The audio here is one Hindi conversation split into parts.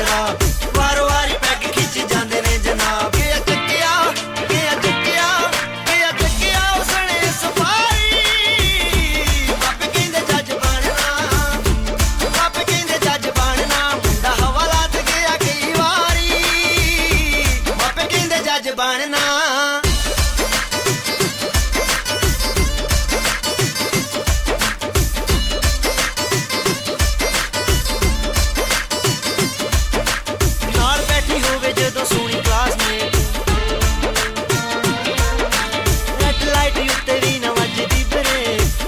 तेरा वारो वारी पैग खिंच जांदे ने जनाब के चक्किया उसने सफारी आपे कहंदे जज बनना मुंडा हवालात गया कई वारी आपे कहंदे जज बनना सोनी क्लासमेट रेड लाइट उत्ते भी ना वजदी ब्रेक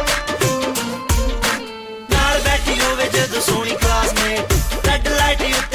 नाल बैठी होवे जदों सोनी क्लासमेट रेड लाइट